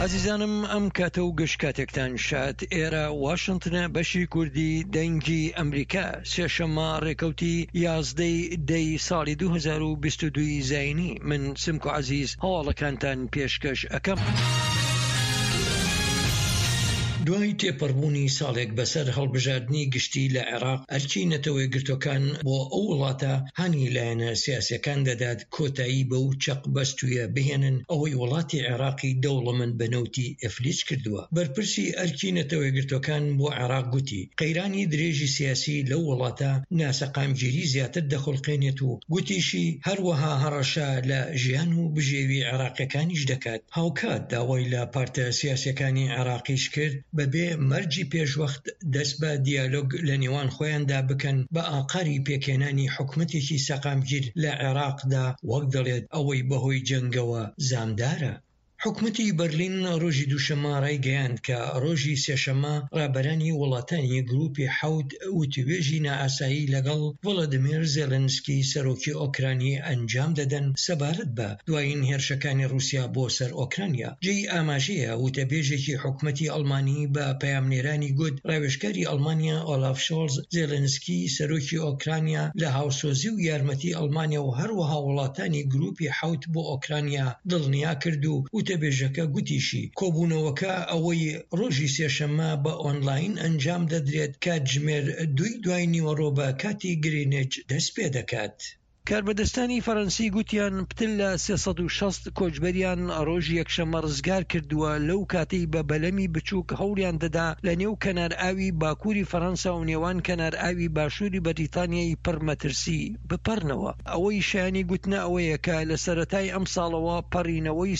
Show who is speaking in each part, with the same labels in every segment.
Speaker 1: عزیزانم ئەم کاتە و گەشت کاتێکتان شاد. ئێرە واشنتنە بەشی کوردی دەنگی ئەمریکا سێشەممە ڕێکەوتی 11 ساڵی 2022 زاینی. من سمکو عزیز هەواڵەکانتان پێشکەش ئەەکەم. دوای تێپەڕبوونی ساڵێک بەسەر هەڵبژاردننی گشتی لە عێراق، ئەرکی نەتەوەی گرتوەکان بۆ ئەو وڵاتە هانی لایەنە سیاسیەکان دەدات کۆتایی بە و چەق بەستویە بهێنن ئەوەی وڵاتی عێراقی دەوڵەمەند بەنەوتی ئەفلیج کردووە. بەرپرسی ئەرکی نەتەوەی گرتوەکان بۆ عێراق گوتی قەیرانی درێژی سیاسی لەو وڵاتە ناسەقامگیری زیاتر دەخڵقێنێت و گوتیشی هەروەها هەڕەشە لە ژیان و بژێوی عێراقیەکانیش دەکات. هاوکات داوای لە پارتە سیاسیەکانی عێراقیش کرد بەبێ مەرجی پێشوەخت دەست بە دیالۆگ لە نێوان خۆیاندا بکەن بە ئاقاری پێکێنانی حکومەتێکی سەقامگیر لە عێراقدا، وەک دەڵێت ئەوەی بەهۆی جەنگەوە زامدارە. حکومەتی بەرلین ڕۆژی دووشەممە ڕایگەیاند کە ڕۆژی سێشەممە ڕابەرانی وڵاتانی گروپی حەوت وتوێژی نائاسایی لەگەڵ ڤڵۆدیمیر زێلێنسکی سەرۆکی ئۆکرانی ئەنجام دەدەن سەبارەت بە دوایین هێرشەکانی رووسیا بۆ سەر ئۆکرانیا. جێی ئاماژەیە وتەبێژێکی حکومەتی ئەڵمانی بە پەیامنێرانی گوت ڕاوێژکاری ئەڵمانیا ئۆلاف شۆڵز زێلێنسکی سەرۆکی ئۆکرانیا لە هاوسۆزی و یارمەتی ئەڵمانیا و هەروەها وڵاتانی گروپی حەوت بۆ ئۆکرانیا دڵنیا کرد و وتەبێژەکە گوتیشی کۆبوونەوەکە ئەوەی ڕۆژی سێشەممە بە ئۆنلاین ئەنجام دەدرێت کاتژمێر 2 دوای نیوەڕۆ بە کاتی گرینیچ دەست پێ دەکات. کاربەدەستانی فەڕەنسی گوتیان پتل لە 360 کۆچبەریان ڕۆژی یەکشەممە ڕزگار کردووە لەو کاتەی بە بەلەمی بچووک هەوڵیان دەدا لە نێو کەنار ئاوی باکووری فەڕەنسا و نێوان کەنار ئاوی باشووری بەریتانیای پڕمەترسی بپەرنەوە. ئەوەی شایانی گوتنە ئەوەیە کە لە سەرەتای ئەم ساڵەوە پەڕینەوەی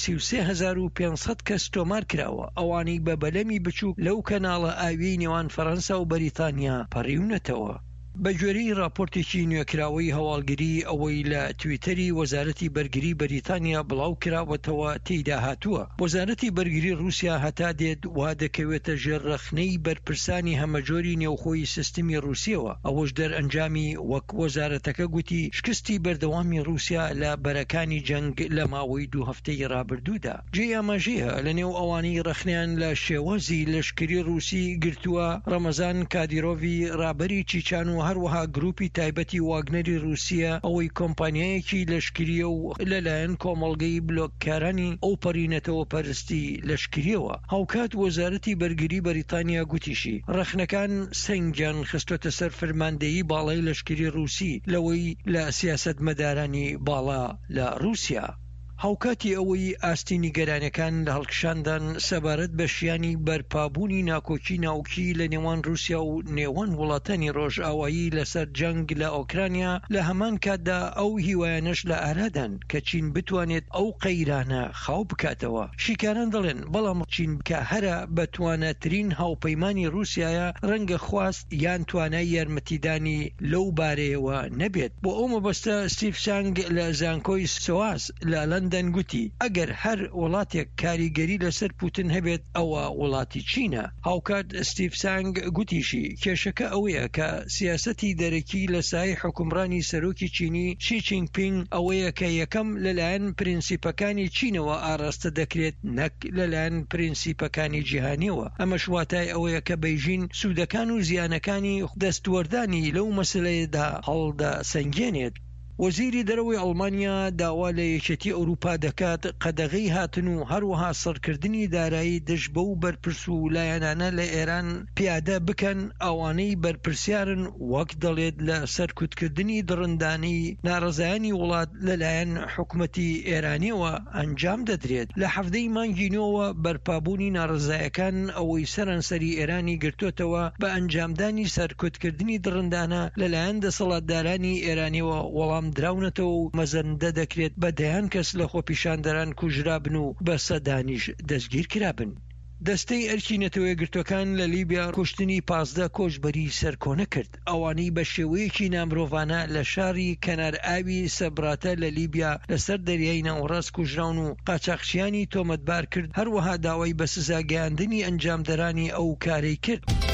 Speaker 1: 33500 کەس تۆمار کراوە. ئەوانەی بە بەلەمی بچووک لەو کەناڵە ئاوی نێوان فەڕەنسا و بەریتانیا پەڕیونەتەوە. بە گوێرەی راپۆرتێکی نوێکراوەی هەواڵگری ئەوەی لە تویتەری وەزارەتی بەرگری بەریتانیا بڵاو کراوەتەوە تێیدا هاتووە. وەزارەتی بەرگری رووسیا هەتا دێت وا دەکەوێتە ژێرڕەخنەی بەرپرسانی هەمەجۆری نێوخۆی سیستمی رووسیەوە. ئەوەش دەرئەنجامی وەک وەزارەتەکە گوتی شکستی بەردەوامی رووسیا لە بەرەکانی جەنگ لە ماوەی 2 هەفتەی ڕابردوودا. جێ ئاماژەیە لە نێو ئەوانەی ڕەخنیان لە شێوەزی لەشکری رووسی گرتووە ڕەمەزان کادیرۆڤی ڕابەری چیچان و هەروەها گروپی تایبەتی واگنەری رووسیا ئەوەی کۆمپانیایەکی لەشکریە و لەلایەن کۆمەڵگەی بلۆککارانی ئەو پەڕینەتەوە پەرستی لەشکریەوە. هاوکات وەزارەتی بەرگری بەریتانیا گوتیشی ڕەخنەکان سەنگیان خستۆتە سەر فەرماندەیی باڵای لەشکری رووسی لەوەی لە سیاسەتمەدارانی باڵا لە رووسیا. هاوکاتی ئەوەی ئاستی نیگەرانەکان لە هەڵکشاندان سەبارەت بە شیانی بەرپابوونی ناکۆکی ناوکی لە نێوان رووسیا و نێوان وڵاتانی ڕۆژئاوایی لەسەر جەنگ لە ئۆکرانیا لە هەمان کاتدا ئەو هیوایانەش لە ئارادان کە چین بتوانێت ئەو قەیرانە خاو بکاتەوە. شیکاران دەڵێن بەڵام چین کە هەرە بەتوانەترین هاوپەیمانی رووسایە ڕەنگە خواست یان توانای یارمەتیدانی لەو بارەیەوە نەبێت. بۆ ئەو مەبەستە ستیف سانگ لە زانکۆی سواس لە لەندەن گوتی ئەگەر هەر وڵاتێک کاریگەری لەسەر پوتن هەبێت ئەوە وڵاتی چینە. هاوکات ستیف سانگ گوتیشی کێشەکە ئەوەیە کە سیاسەتی دەرەکی لە سای حکومڕانی سەرۆکی چینی شی جینپینگ ئەوەیە کە یەکەم لەلایەن پرینسیپەکانی چینەوە ئاراستە دەکرێت نەک لەلایەن پرینسیپەکانی جیهانیەوە. ئەمەش واتای ئەوەیە کە بەیژین سوودەکان و زیانەکانی دەستوەردانی لەو مەسلەیەدا هەڵدا سەنگێنێت. وەزیری دەرەوەی ئەڵمانیا داوا لە یەکێتی ئەوروپا دەکات قەدەغەی هاتن و هەروەها سەرکردنی دارایی دژ بە و بەرپرس و لایەنانە لە ئێران پیادە بکەن ئەوانەی بەرپرسیارن، وەک دەڵێت لە سەرکوتکردنی دڕندانی ناڕەزایانی وڵات لەلایەن حکومەتی ئێرانیەوە ئەنجام دەدرێت. لە هەفتەی مانگی نۆوە بەرپابوونی ناڕەزایەکان ئەوەی سەرانسەری ئێرانی گرتوتەوە بە ئەنجامدانی سەرکوتکردنی دڕندانە لەلایەن دەسەڵاتدارانی ئێرانیەوە وەڵام دراونەتەوە و مەزەندە دەکرێت بە دەیان کەس لە خۆپیشاندەران کوژرابن و بە سەدانیش دەستگیر کرابن. دەستەی ئەرکی نەتەوەی گرتوەکان لە لیبیا کوشتنی 15 کۆچبەری سەرکۆنە کرد. ئەوانەی بە شێوەیەکی نامرۆڤانە لە شاری کەنار ئاوی سەبراتە لە لیبیا لەسەر دەریای ناوەڕاست کوژراون و قاچاقچیانی تۆمەتبار کرد، هەروەها داوای بە سزاگەیاندنی ئەنجامدەرانی ئەو کارەی کرد.